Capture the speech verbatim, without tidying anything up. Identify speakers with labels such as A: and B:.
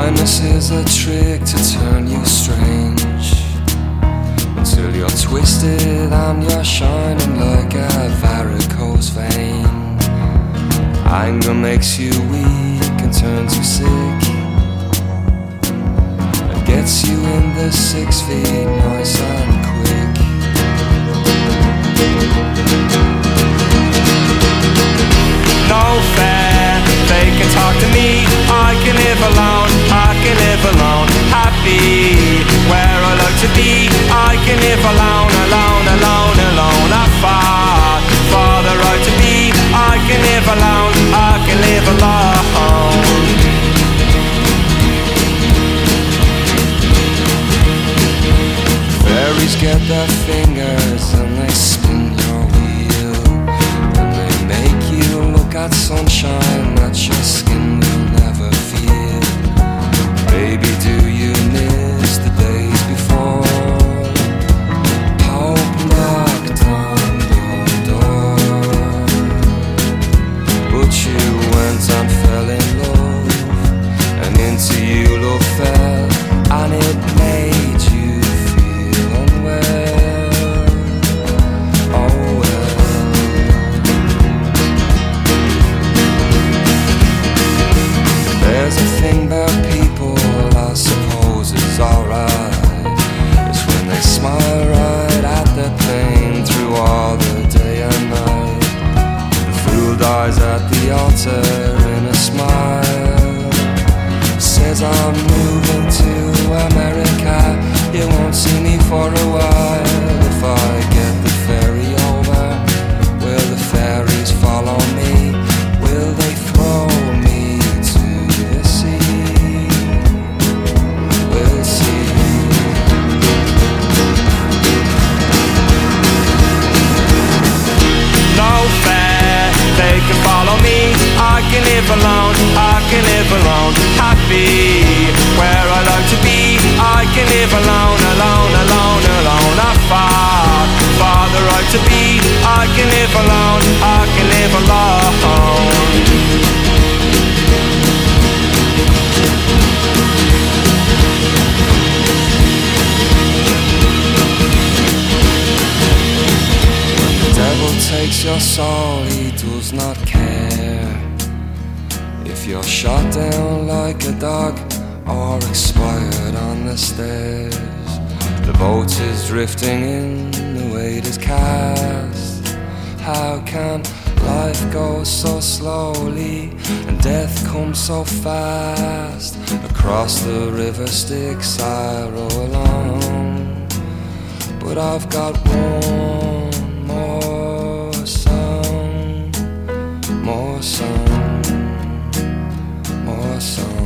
A: Kindness is a trick to turn you strange, until you're twisted and you're shining like a varicose vein. Anger makes you weak and turns you sick, and gets you in the six feet nice and quick. No fair, they can talk to me. I can live alone, I can live alone. Happy where I like to be. I can live alone, alone, alone, alone. I fought for the right to be. I can live alone, I can live alone. Fairies get their fingers and they spin your wheel, and they make you look at sunshine that your skin will never feel. Baby, do you miss the days before hope knocked on your door, but you went and fell in love, and into you love fell, and it made you feel unwell. Oh well. There's a thing about people I suppose is alright. It's when they smile right at their pain through all the day and night. The fool dies at the altar in a smile, says I'm moving to America, you won't see me for a while. If I get the ferry over, will the fairies follow me? Will they throw me to the sea? We'll see. No fair, they can follow me. I can live alone, I can live alone. Happy where I like to be. I can live alone, alone, alone, alone. I fought for the right to be. I can live alone, I can live alone. The devil takes your soul, he does not care if you're shot down like a dog or expired on the stairs. The boat is drifting in, the weight is cast. How can life go so slowly and death come so fast? Across the river Styx I row along, but I've got one more song, more song, more song.